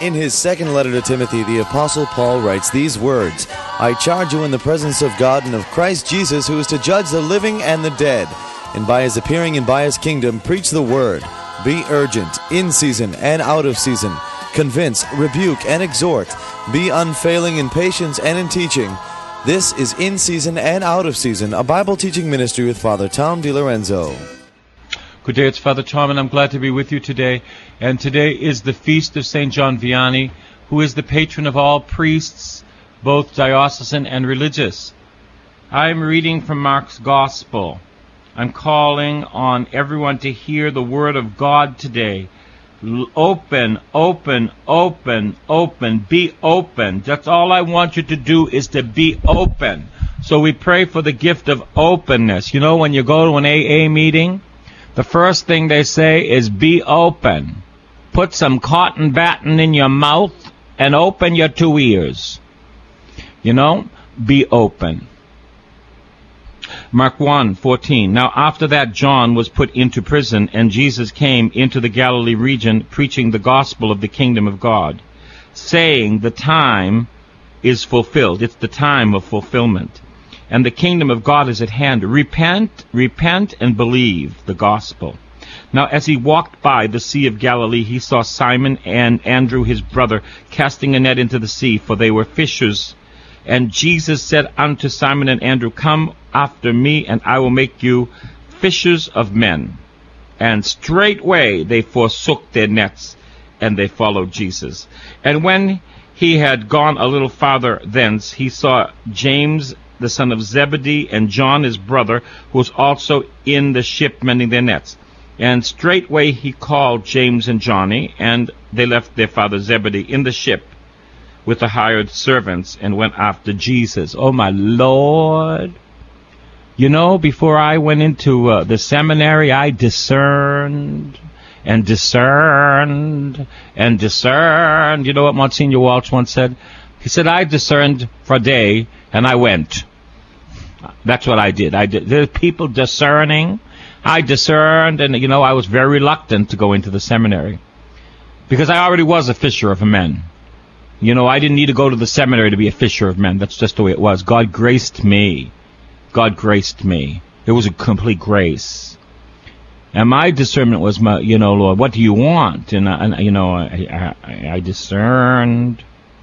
In his second letter to Timothy, the Apostle Paul writes these words, "I charge you in the presence of God and of Christ Jesus, who is to judge the living and the dead, and by his appearing and by his kingdom, preach the word. Be urgent, in season and out of season. Convince, rebuke, and exhort. Be unfailing in patience and in teaching." This is In Season and Out of Season, a Bible teaching ministry with Father Tom DiLorenzo. Good day, it's Father Tom, and I'm glad to be with you today. And today is the feast of St. John Vianney, who is the patron of all priests, both diocesan and religious. I'm reading from Mark's Gospel. I'm calling on everyone to hear the Word of God today. Open, open, open, open. Be open. That's all I want you to do, is to be open. So we pray for the gift of openness. You know, when you go to an AA meeting, the first thing they say is be open. Put some cotton batting in your mouth and open your two ears. You know, be open. Mark 1:14. Now after that John was put into prison, and Jesus came into the Galilee region, preaching the gospel of the kingdom of God, saying, the time is fulfilled. It's the time of fulfillment. And the kingdom of God is at hand. Repent, repent, and believe the gospel. Now as he walked by the Sea of Galilee, he saw Simon and Andrew his brother casting a net into the sea, for they were fishers. And Jesus said unto Simon and Andrew, Come after me, and I will make you fishers of men. And straightway they forsook their nets, and they followed Jesus. And when he had gone a little farther thence, he saw James the son of Zebedee, and John his brother, who was also in the ship mending their nets. And straightway he called James and Johnny, and they left their father Zebedee in the ship with the hired servants, and went after Jesus. Oh, my Lord. You know, before I went into the seminary, I discerned and discerned and discerned. You know what Monsignor Walsh once said? He said, I discerned for a day, and I went. That's what I did. There's people discerning. I discerned, and, you know, I was very reluctant to go into the seminary, because I already was a fisher of men. You know, I didn't need to go to the seminary to be a fisher of men. That's just the way it was. God graced me. God graced me. It was a complete grace. And my discernment was, Lord, what do you want? And I discerned.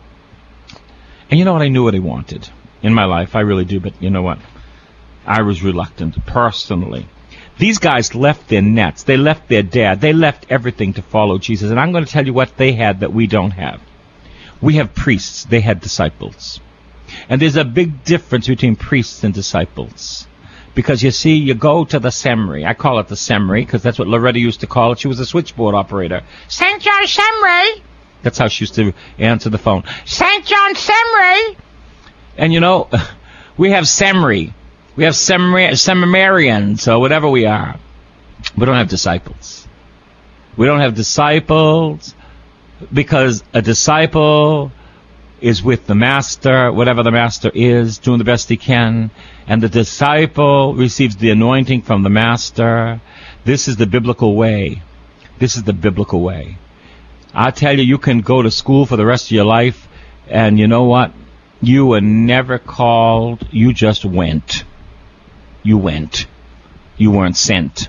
And you know what? I knew what I wanted in my life. I really do. But you know what? I was reluctant, personally. These guys left their nets. They left their dad. They left everything to follow Jesus. And I'm going to tell you what they had that we don't have. We have priests. They had disciples. And there's a big difference between priests and disciples. Because, you see, you go to the seminary. I call it the seminary because that's what Loretta used to call it. She was a switchboard operator. St. John Seminary. That's how she used to answer the phone. St. John Seminary. And, you know, we have seminary. We have seminarians or whatever we are. We don't have disciples. We don't have disciples. Because a disciple is with the master, whatever the master is, doing the best he can, and the disciple receives the anointing from the master. This is the biblical way. This is the biblical way. I tell you, you can go to school for the rest of your life, and you know what? You were never called. You just went. You went. You weren't sent.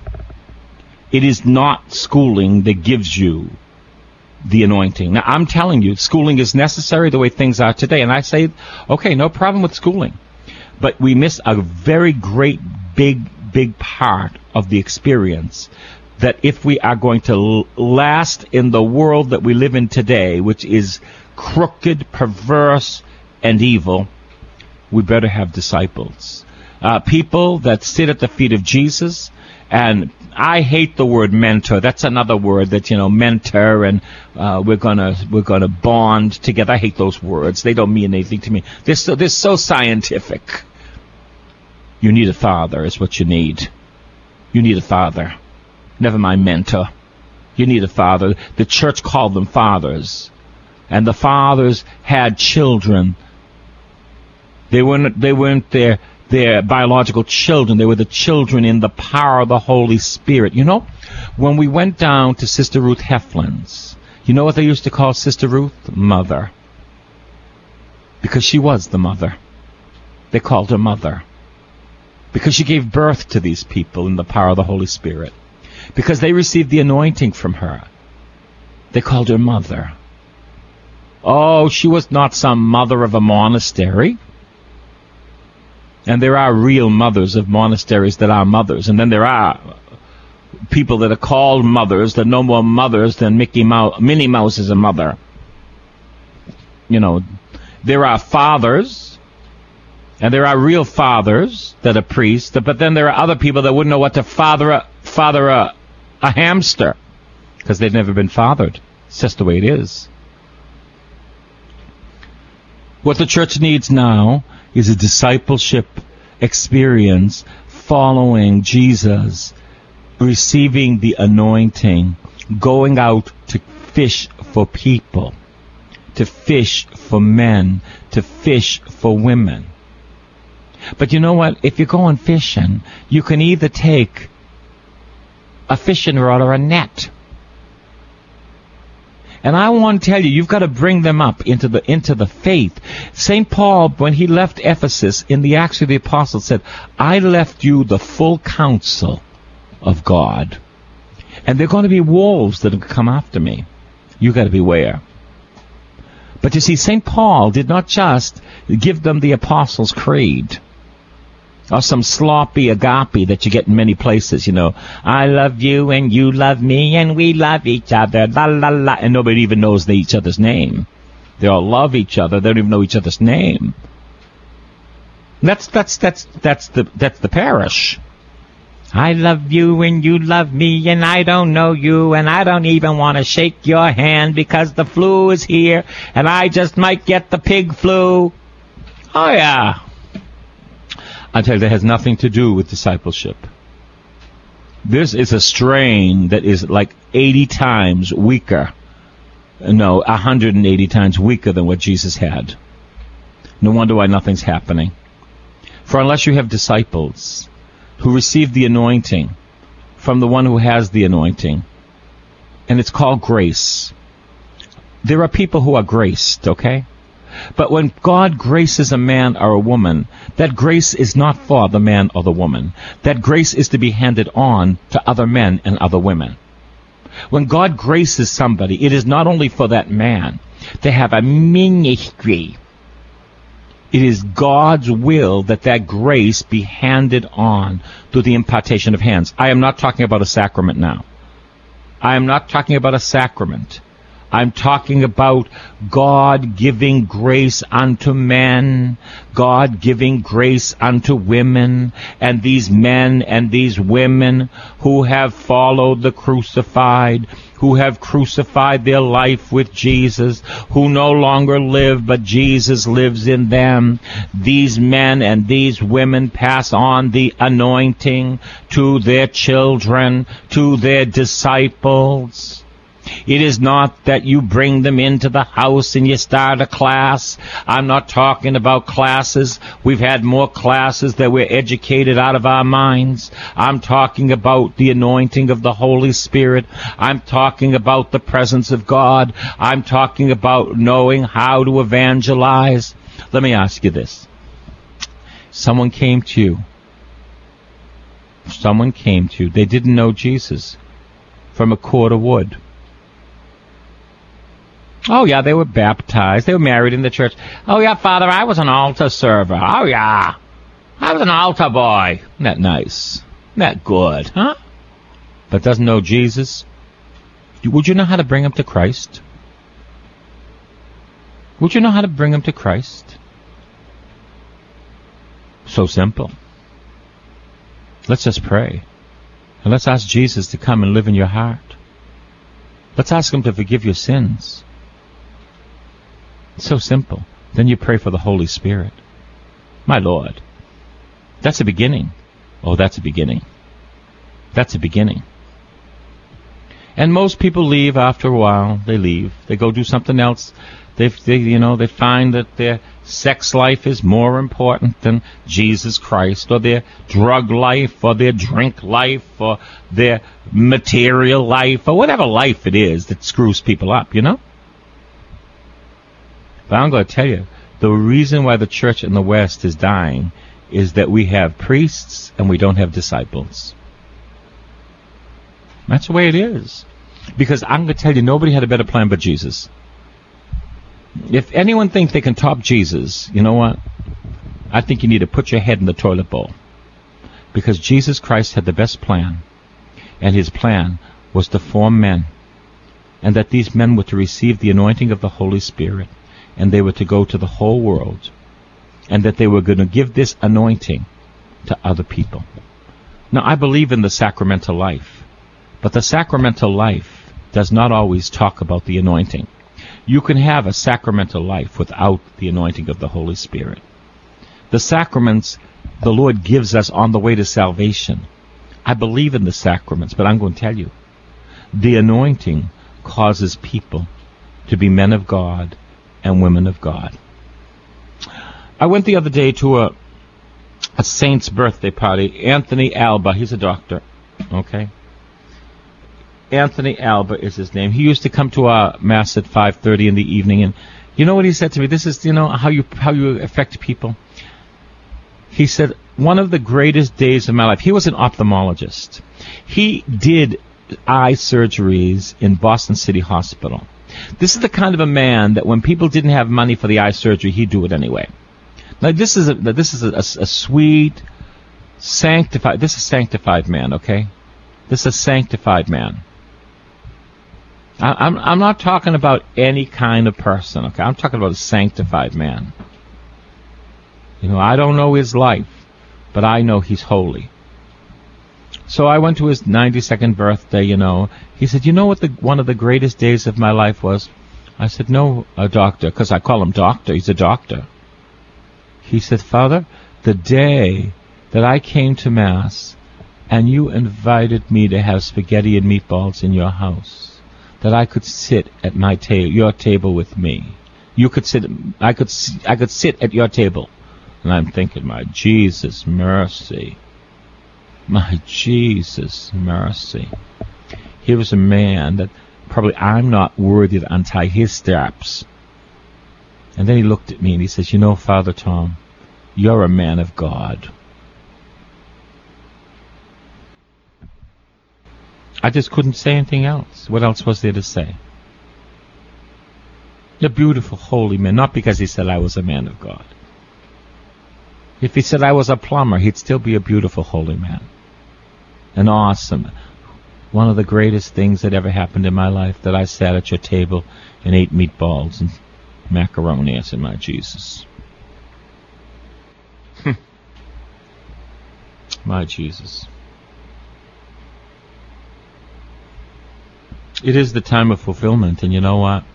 It is not schooling that gives you the anointing. Now, I'm telling you, schooling is necessary the way things are today. And I say, okay, no problem with schooling. But we miss a very great, big part of the experience, that if we are going to last in the world that we live in today, which is crooked, perverse, and evil, we better have disciples. People that sit at the feet of Jesus. And I hate the word mentor. That's another word that, mentor, and we're gonna bond together. I hate those words. They don't mean anything to me. They're so scientific. You need a father is what you need. You need a father. Never mind mentor. You need a father. The church called them fathers. And the fathers had children. They weren't their biological children. They were the children in the power of the Holy Spirit. You know, when we went down to Sister Ruth Heflin's You know what they used to call Sister Ruth? Mother. Because she was the mother. They called her Mother. Because she gave birth to these people in the power of the Holy Spirit. Because they received the anointing from her. They called her Mother. Oh, she was not some mother of a monastery. And there are real mothers of monasteries that are mothers. And then there are people that are called mothers that are no more mothers than Minnie Mouse is a mother. You know, there are fathers, and there are real fathers that are priests, but then there are other people that wouldn't know what to father a hamster, because they've never been fathered. It's just the way it is. What the church needs now is a discipleship experience following Jesus, receiving the anointing, going out to fish for people, to fish for men, to fish for women. But you know what? If you're going fishing, you can either take a fishing rod or a net. And I want to tell you, you've got to bring them up into the faith. St. Paul, when he left Ephesus, in the Acts of the Apostles, said, I left you the full counsel of God. And there are going to be wolves that have come after me. You've got to beware. But you see, St. Paul did not just give them the Apostles' Creed, or some sloppy agape that you get in many places, you know. I love you and you love me and we love each other, la la la, and nobody even knows each other's name. They all love each other, they don't even know each other's name. That's the parish. I love you and you love me and I don't know you and I don't even want to shake your hand because the flu is here and I just might get the pig flu. Oh yeah. I tell you, that has nothing to do with discipleship. This is a strain that is like 80 times weaker. No, 180 times weaker than what Jesus had. No wonder why nothing's happening. For unless you have disciples who receive the anointing from the one who has the anointing, and it's called grace. There are people who are graced, okay? But when God graces a man or a woman, that grace is not for the man or the woman. That grace is to be handed on to other men and other women. When God graces somebody, it is not only for that man to have a ministry. It is God's will that that grace be handed on through the impartation of hands. I am not talking about a sacrament now. I am not talking about a sacrament. I'm talking about God giving grace unto men, God giving grace unto women, and these men and these women who have followed the crucified, who have crucified their life with Jesus, who no longer live, but Jesus lives in them. These men and these women pass on the anointing to their children, to their disciples. It is not that you bring them into the house and you start a class. I'm not talking about classes. We've had more classes that we're educated out of our minds. I'm talking about the anointing of the Holy Spirit. I'm talking about the presence of God. I'm talking about knowing how to evangelize. Let me ask you this. Someone came to you. They didn't know Jesus from a cord of wood. Oh, yeah, they were baptized. They were married in the church. Oh, yeah, Father, I was an altar server. Oh, yeah, I was an altar boy. Isn't that nice? Isn't that good, huh? But doesn't know Jesus. Would you know how to bring him to Christ? Would you know how to bring him to Christ? So simple. Let's just pray. And let's ask Jesus to come and live in your heart. Let's ask him to forgive your sins. It's so simple. Then you pray for the Holy Spirit. My Lord. That's a beginning. Oh, that's a beginning. That's a beginning. And most people leave after a while. They leave. They go do something else. They find that their sex life is more important than Jesus Christ, or their drug life, or their drink life, or their material life, or whatever life it is that screws people up, But I'm going to tell you, the reason why the church in the West is dying is that we have priests and we don't have disciples. That's the way it is. Because I'm going to tell you, nobody had a better plan but Jesus. If anyone thinks they can top Jesus, you know what? I think you need to put your head in the toilet bowl. Because Jesus Christ had the best plan. And his plan was to form men. And that these men were to receive the anointing of the Holy Spirit. And they were to go to the whole world. And that they were going to give this anointing to other people. Now, I believe in the sacramental life. But the sacramental life does not always talk about the anointing. You can have a sacramental life without the anointing of the Holy Spirit. The sacraments the Lord gives us on the way to salvation. I believe in the sacraments, but I'm going to tell you, the anointing causes people to be men of God and women of God. I went the other day to a saint's birthday party. Anthony Alba, he's a doctor, okay? Anthony Alba is his name. He used to come to our mass at 5:30 in the evening, and you know what he said to me? This is, how you affect people. He said, one of the greatest days of my life. He was an ophthalmologist. He did eye surgeries in Boston City Hospital. This is the kind of a man that when people didn't have money for the eye surgery, he'd do it anyway. Now this is a sweet, sanctified. This is a sanctified man, okay? This is a sanctified man. I'm not talking about any kind of person, okay? I'm talking about a sanctified man. I don't know his life, but I know he's holy. So I went to his 92nd birthday, He said, you know what one of the greatest days of my life was? I said, no, doctor, because I call him doctor. He's a doctor. He said, Father, the day that I came to Mass and you invited me to have spaghetti and meatballs in your house, that I could sit at my your table with me. You could sit. I could sit at your table, and I'm thinking, my Jesus mercy, my Jesus mercy. Here was a man that probably I'm not worthy to untie his straps. And then he looked at me and he says, Father Tom, you're a man of God. I just couldn't say anything else. What else was there to say? A beautiful, holy man, not because he said I was a man of God. If he said I was a plumber, he'd still be a beautiful, holy man. An awesome, one of the greatest things that ever happened in my life, that I sat at your table and ate meatballs and macaroni. I said, my Jesus. My Jesus. It is the time of fulfillment, and you know what?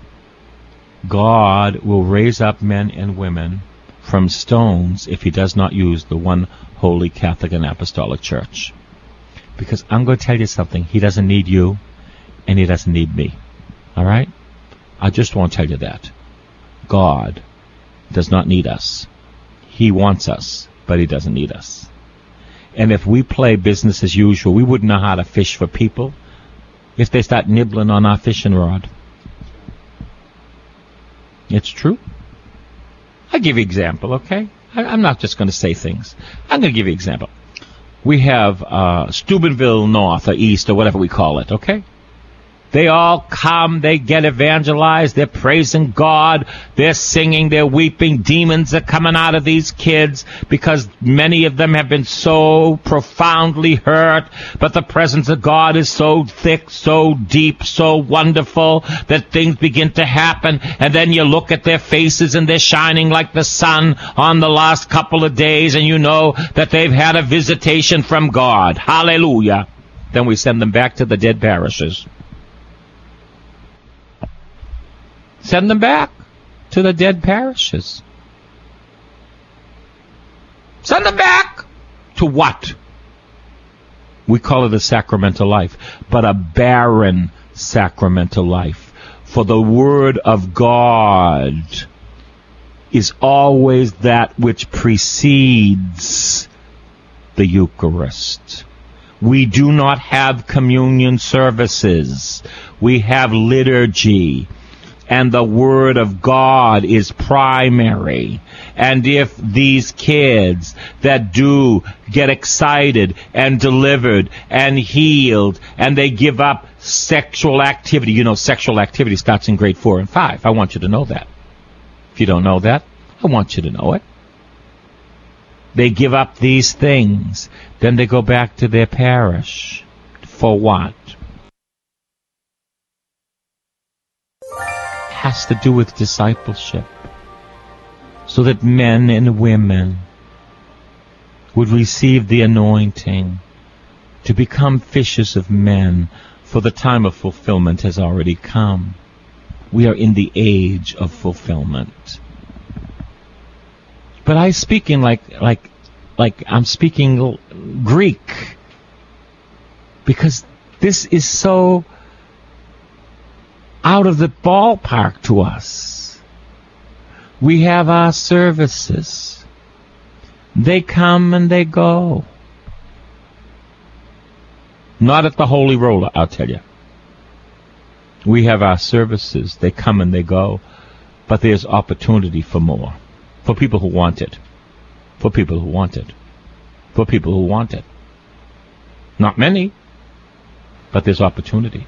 God will raise up men and women from stones if he does not use the one holy Catholic and Apostolic Church. Because I'm going to tell you something. He doesn't need you, and he doesn't need me. All right? I just want to tell you that. God does not need us. He wants us, but he doesn't need us. And if we play business as usual, we wouldn't know how to fish for people if they start nibbling on our fishing rod. It's true. I'll give you an example, okay? I'm not just going to say things. I'm going to give you an example. We have Steubenville North or East or whatever we call it, okay? They all come, they get evangelized, they're praising God, they're singing, they're weeping. Demons are coming out of these kids because many of them have been so profoundly hurt, but the presence of God is so thick, so deep, so wonderful that things begin to happen, and then you look at their faces and they're shining like the sun on the last couple of days, and you know that they've had a visitation from God. Hallelujah. Then we send them back to the dead parishes. Send them back to the dead parishes. Send them back to what? We call it a sacramental life, but a barren sacramental life. For the Word of God is always that which precedes the Eucharist. We do not have communion services. We have liturgy. And the Word of God is primary. And if these kids that do get excited and delivered and healed, and they give up sexual activity, you know, sexual activity starts in grade 4 and 5. I want you to know that. If you don't know that, I want you to know it. They give up these things. Then they go back to their parish. For what? Has to do with discipleship, so that men and women would receive the anointing to become fishers of men, for the time of fulfillment has already come. We are in the age of fulfillment. But I'm speaking like I'm speaking Greek, because this is so out of the ballpark to us. We have our services. They come and they go. Not at the Holy Roller, I'll tell you. We have our services. They come and they go. But there's opportunity for more. For people who want it. For people who want it. For people who want it. Not many, but there's opportunity.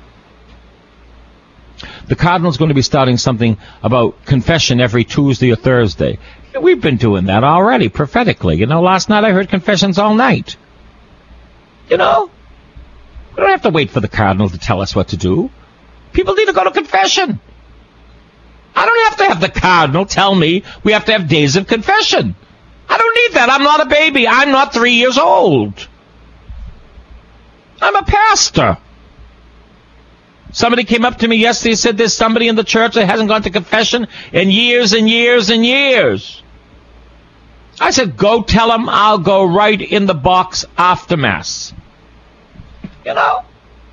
The Cardinal's going to be starting something about confession every Tuesday or Thursday. We've been doing that already, prophetically. You know, last night I heard confessions all night. You know, we don't have to wait for the Cardinal to tell us what to do. People need to go to confession. I don't have to have the Cardinal tell me we have to have days of confession. I don't need that. I'm not a baby. I'm not 3 years old. I'm a pastor. Somebody came up to me yesterday and said there's somebody in the church that hasn't gone to confession in years and years and years. I said, go tell them I'll go right in the box after Mass. You know?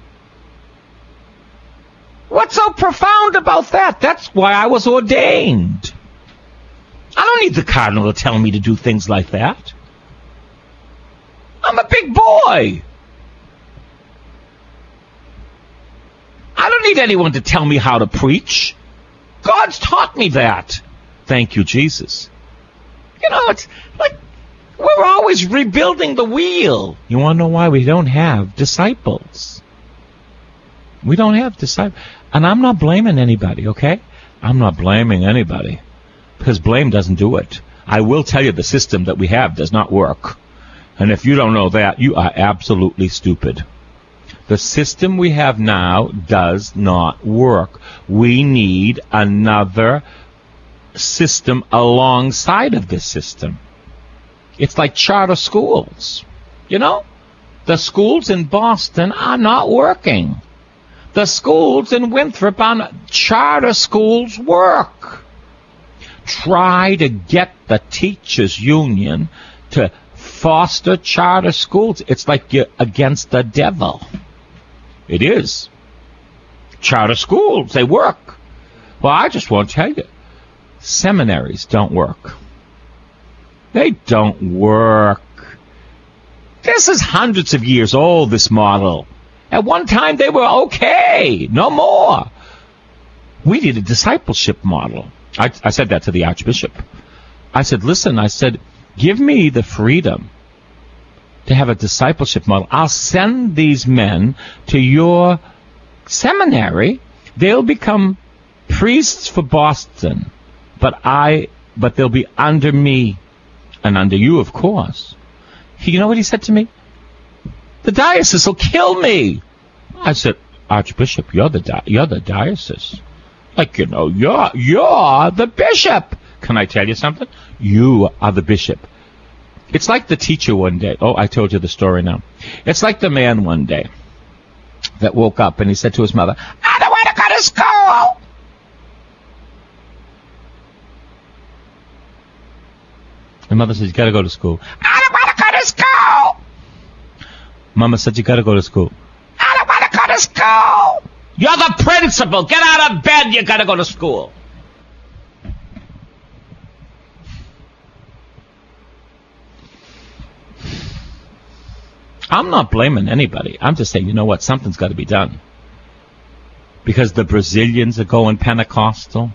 What's so profound about that? That's why I was ordained. I don't need the Cardinal to tell me to do things like that. I'm a big boy. I don't need anyone to tell me how to preach. God's taught me that. Thank you, Jesus. You know, it's like we're always rebuilding the wheel. You want to know why? We don't have disciples. We don't have disciples. And I'm not blaming anybody, okay? I'm not blaming anybody, because blame doesn't do it. I will tell you the system that we have does not work. And if you don't know that, you are absolutely stupid. The system we have now does not work. We need another system alongside of this system. It's like charter schools. You know? The schools in Boston are not working. The schools in Winthrop on charter schools work. Try to get the teachers' union to foster charter schools. It's like you're against the devil. It is. Charter schools, they work. Well, I just want to tell you, seminaries don't work. They don't work. This is hundreds of years old, this model. At one time, they were okay. No more. We need a discipleship model. I said that to the Archbishop. I said, listen, give me the freedom to have a discipleship model. I'll send these men to your seminary. They'll become priests for Boston, but they'll be under me and under you, of course. You know what he said to me? The diocese will kill me. I said, Archbishop, you're the diocese. Like, you know, you're the bishop. Can I tell you something? You are the bishop. It's like the teacher one day. Oh, I told you the story now. It's like the man one day that woke up and he said to his mother, I don't want to go to school. The mother says, you got to go to school. I don't want to go to school. Mama said you got to go to school. I don't want to go to school. You're the principal. Get out of bed. You got to go to school. I'm not blaming anybody. I'm just saying, you know what? Something's got to be done. Because the Brazilians are going Pentecostal.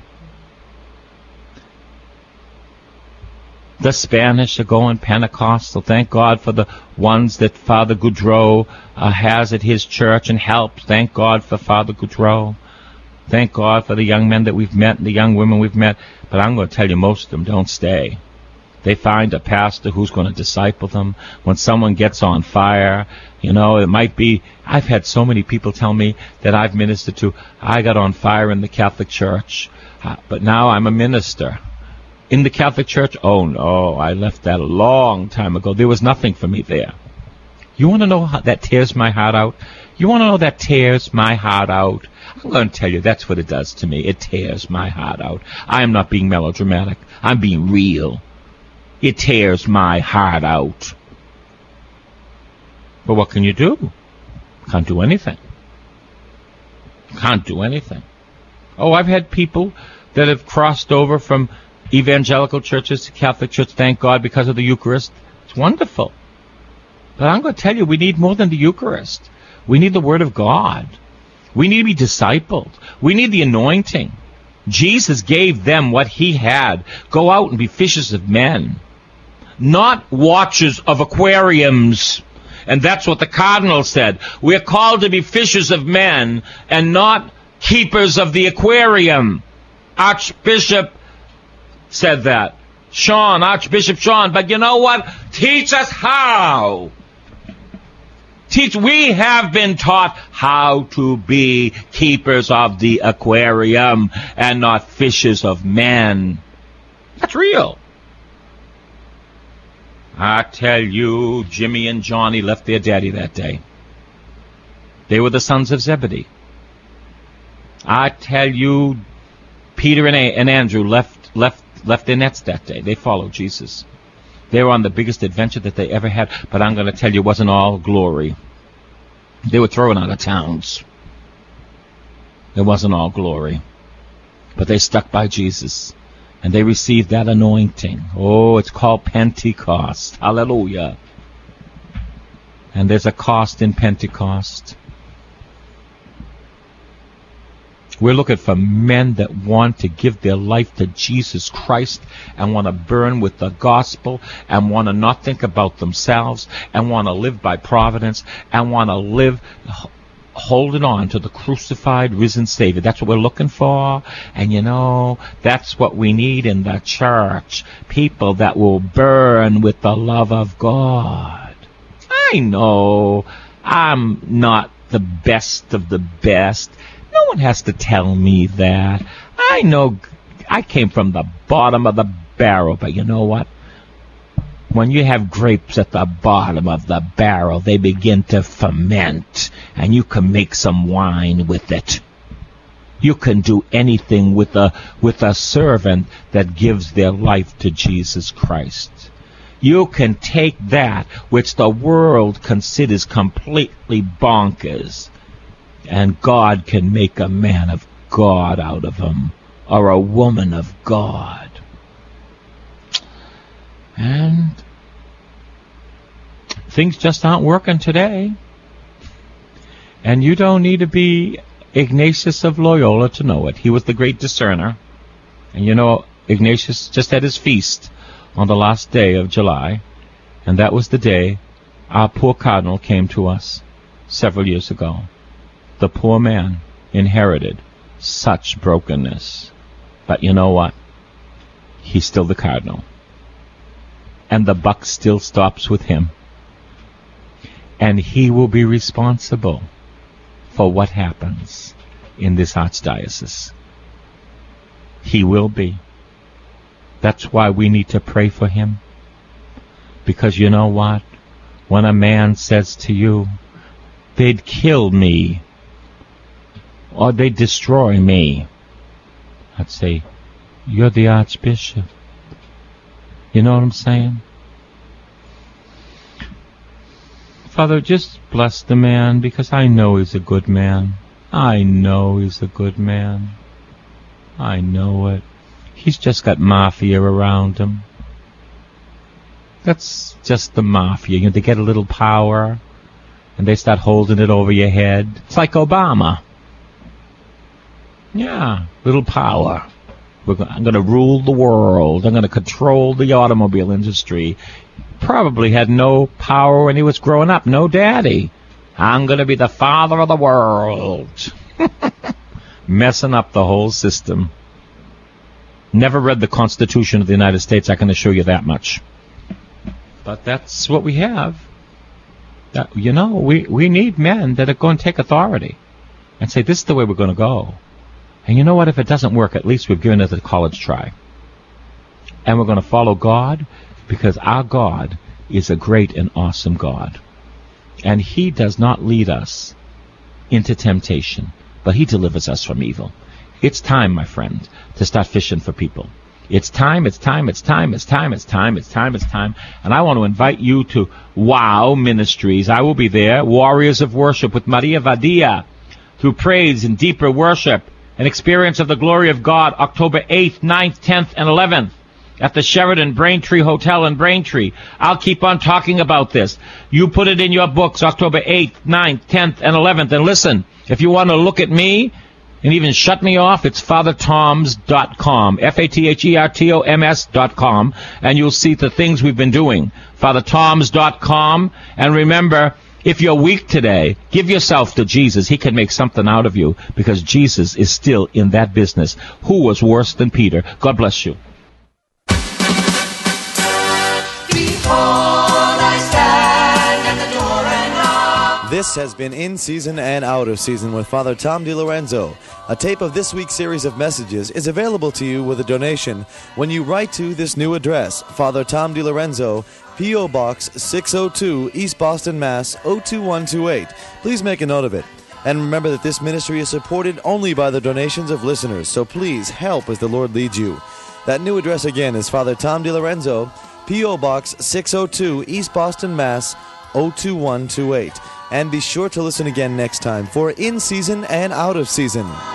The Spanish are going Pentecostal. Thank God for the ones that Father Goudreau has at his church and helps. Thank God for Father Goudreau. Thank God for the young men that we've met and the young women we've met. But I'm going to tell you, most of them don't stay. They find a pastor who's going to disciple them. When someone gets on fire, you know, it might be... I've had so many people tell me that I've ministered to. I got on fire in the Catholic Church, but now I'm a minister. In the Catholic Church? Oh, no, I left that a long time ago. There was nothing for me there. You want to know how that tears my heart out? You want to know that tears my heart out? I'm going to tell you, that's what it does to me. It tears my heart out. I am not being melodramatic. I'm being real. It tears my heart out. But what can you do? Can't do anything. Can't do anything. Oh, I've had people that have crossed over from evangelical churches to Catholic church, thank God, because of the Eucharist. It's wonderful. But I'm going to tell you, we need more than the Eucharist. We need the Word of God. We need to be discipled. We need the anointing. Jesus gave them what he had. Go out and be fishers of men. Not watchers of aquariums. And that's what the Cardinal said. We're called to be fishers of men and not keepers of the aquarium. Archbishop said that. Archbishop Sean. But you know what? Teach us how. We have been taught how to be keepers of the aquarium and not fishers of men. That's real. I tell you, Jimmy and Johnny left their daddy that day. They were the sons of Zebedee. I tell you, Peter and Andrew left their nets that day. They followed Jesus. They were on the biggest adventure that they ever had, but I'm going to tell you, it wasn't all glory. They were thrown out of towns. It wasn't all glory. But they stuck by Jesus. And they received that anointing. Oh, it's called Pentecost. Hallelujah. And there's a cost in Pentecost. We're looking for men that want to give their life to Jesus Christ and want to burn with the gospel and want to not think about themselves and want to live by providence and want to live holding on to the crucified, risen Savior. That's what we're looking for. And you know, that's what we need in the church. People that will burn with the love of God. I know I'm not the best of the best. No one has to tell me that. I know I came from the bottom of the barrel, but you know what? When you have grapes at the bottom of the barrel, they begin to ferment, and you can make some wine with it. You can do anything with a servant that gives their life to Jesus Christ. You can take that which the world considers completely bonkers, and God can make a man of God out of him, or a woman of God. And things just aren't working today. And you don't need to be Ignatius of Loyola to know it. He was the great discerner. And you know, Ignatius just had his feast on the last day of July. And that was the day our poor cardinal came to us several years ago. The poor man inherited such brokenness. But you know what? He's still the cardinal. And the buck still stops with him. And he will be responsible for what happens in this archdiocese. He will be. That's why we need to pray for him. Because you know what? When a man says to you, they'd kill me, or they'd destroy me, I'd say, you're the Archbishop. You know what I'm saying? Father, just bless the man, because I know he's a good man. I know he's a good man. I know it. He's just got mafia around him. That's just the mafia. You know, they get a little power, and they start holding it over your head. It's like Obama. Yeah, little power. I'm going to rule the world. I'm going to control the automobile industry. Probably had no power when he was growing up. No daddy. I'm going to be the father of the world. Messing up the whole system. Never read the Constitution of the United States, I can assure you that much. But that's what we have. You know, we need men that are going to take authority and say, this is the way we're going to go. And you know what? If it doesn't work, at least we've given it a college try. And we're going to follow God, because our God is a great and awesome God. And He does not lead us into temptation, but He delivers us from evil. It's time, my friend, to start fishing for people. It's time, it's time, it's time, it's time, it's time, it's time, it's time. And I want to invite you to WOW Ministries. I will be there, Warriors of Worship with Maria Vadia, through praise and deeper worship, an experience of the glory of God, October 8th, 9th, 10th, and 11th. At the Sheraton Braintree Hotel in Braintree. I'll keep on talking about this. You put it in your books, October 8th, 9th, 10th, and 11th. And listen, if you want to look at me and even shut me off, it's FatherToms.com, FatherToms.com, and you'll see the things we've been doing. FatherToms.com. And remember, if you're weak today, give yourself to Jesus. He can make something out of you, because Jesus is still in that business. Who was worse than Peter? God bless you. This has been In Season and Out of Season with Father Tom DiLorenzo. A tape of this week's series of messages is available to you with a donation when you write to this new address, Father Tom DiLorenzo, P.O. Box 602, East Boston, Mass. 02128. Please make a note of it. And remember that this ministry is supported only by the donations of listeners, so please help as the Lord leads you. That new address again is Father Tom DiLorenzo, P.O. Box 602, East Boston, Mass. 02128. And be sure to listen again next time for In Season and Out of Season.